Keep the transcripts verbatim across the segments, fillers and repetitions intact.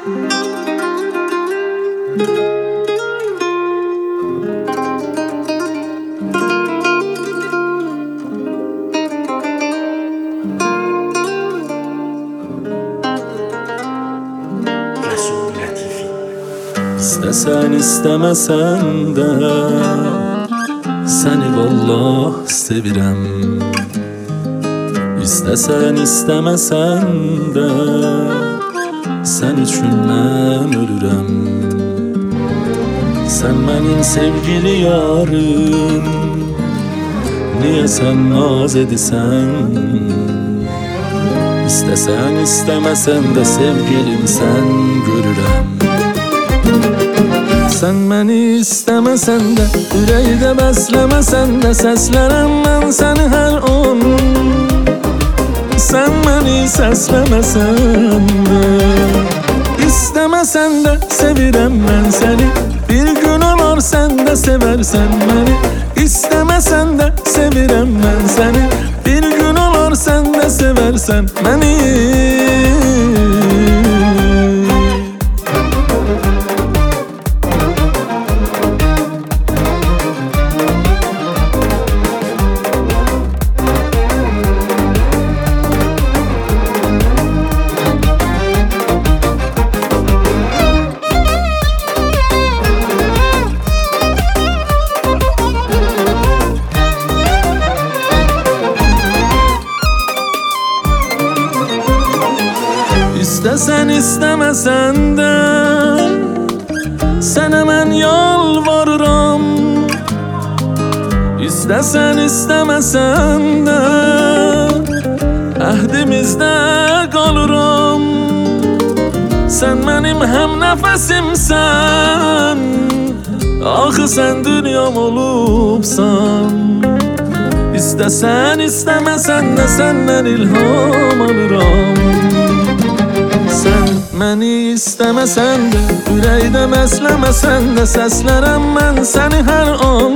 İstesen istemesen de seni vallah sevirəm. İstesen istemesen de sen üçün mən ölürəm. Sen benim sevgili yarım, niye sen naz edirsən? İstesen istemesen de sevgilim sen görürəm. Sen beni istemesen de, ürəkdə bəsləməsən də, səslərəm mən səni hər an. Sen beni səsləməsən də, istemesen de sevirəm mən səni. Bir gün olar sən də sevərsən məni. İstemesen de sevirəm mən səni. Bir gün olar sən də sevərsən məni. İstesen istemesen de sənə mən yalvarıram. İstesen istemesen de əhdimizdə qalıram. Sen benim hem nəfəsimsən, axı sen dünyam olubsan. İstesen istemesen de senden ilham alıram. Sen beni istemesen de, ürəkdə məsləməsən də, səslərəm mən səni hər an.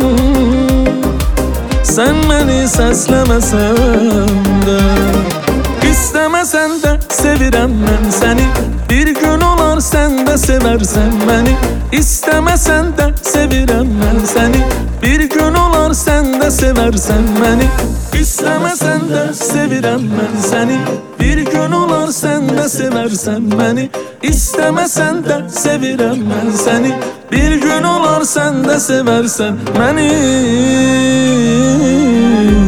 Sen beni səsləməsən də, istemesen de sevirəm mən səni. Bir gün olar sən də sevərsən məni. İstemesen de sevirəm mən səni. Bir gün olar sən də sevərsən məni. İstemesen de sevirəm mən səni. Bir gün olar sən də sevərsən məni. İstemesen de sevirəm mən səni. Bir gün olar sən də sevərsən məni.